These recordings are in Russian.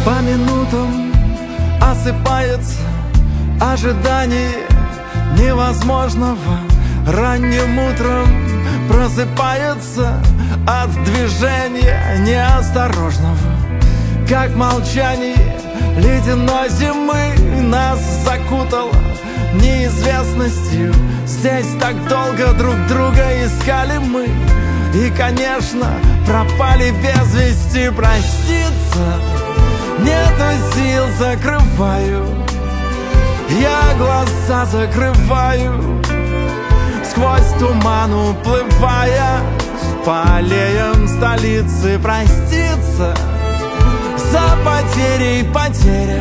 По минутам осыпается ожидание невозможного. Ранним утром просыпается от движения неосторожного. Как молчание ледяной зимы нас закутало неизвестностью. Здесь так долго друг друга искали мы, и, конечно, пропали без вести. Проститься нету сил, закрываю я глаза, закрываю, сквозь туман уплывая по аллеям столицы. Проститься за потерей потеря,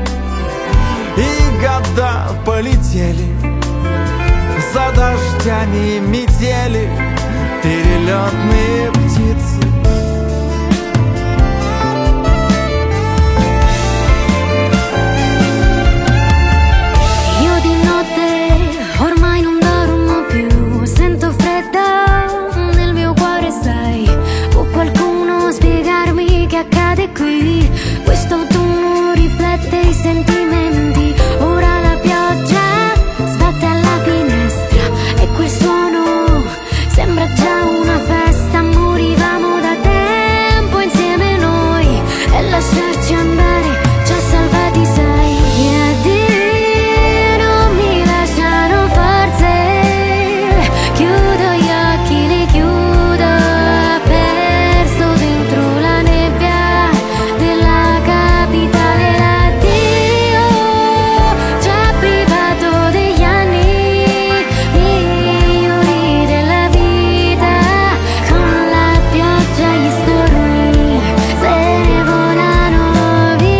и года полетели за дождями метели перелетные птицы. Io di notte ormai non dormo più, sento freddo nel mio cuore, sai. Può qualcuno spiegarmi che accade qui? Questo autunno riflette i sentimenti. Ora la pioggia sbatte alla finestra e quel suono sembra già una festa. Morivamo da tempo insieme noi, e lasciarci andare ci ha salvati, sai. Gli addii non mi lasciano forze, chiudo gli occhi, li chiudo, perso dentro la nebbia della capitale. L'addio ci ha privato degli anni migliori della vita. Con la pioggia gli stormi se ne volano via.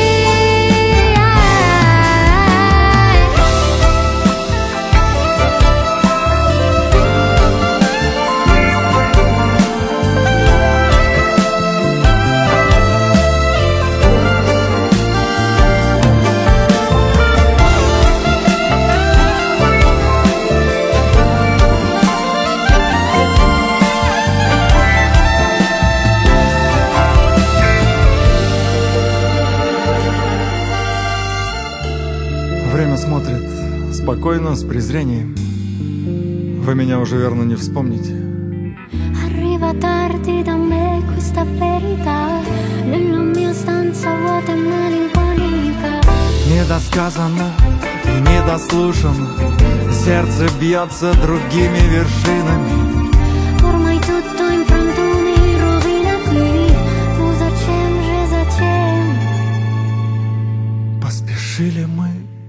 Время смотрит спокойно, с презрением. Вы меня уже, верно, не вспомните. Arriva tardi da me questa verità, nella mia stanza vuota e malinconica. Недосказанно и недослушано, сердце бьется другими вершинами. Ormai tutto in frantumi rovina qui. Ну зачем же, зачем? Поспешили мы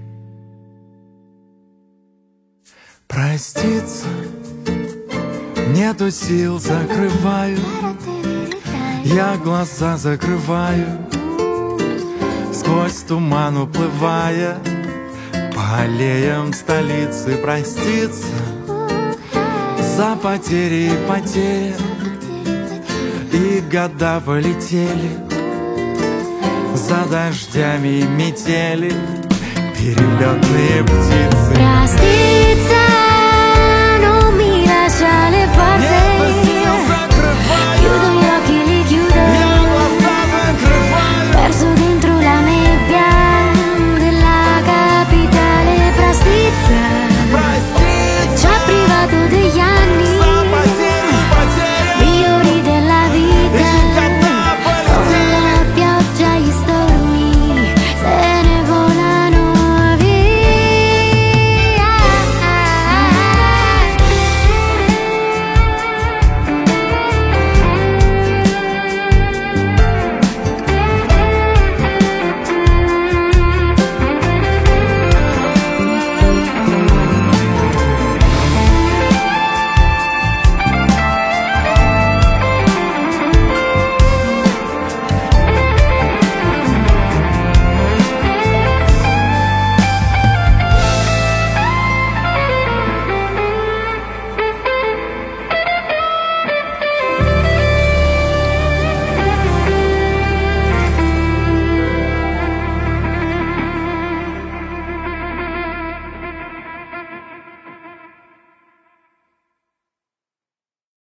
проститься, нету сил, закрываю я глаза, закрываю, сквозь туман уплывая по аллеям столицы. Проститься за потери и потеря, и года полетели за дождями метели перелетные птицы. Проститься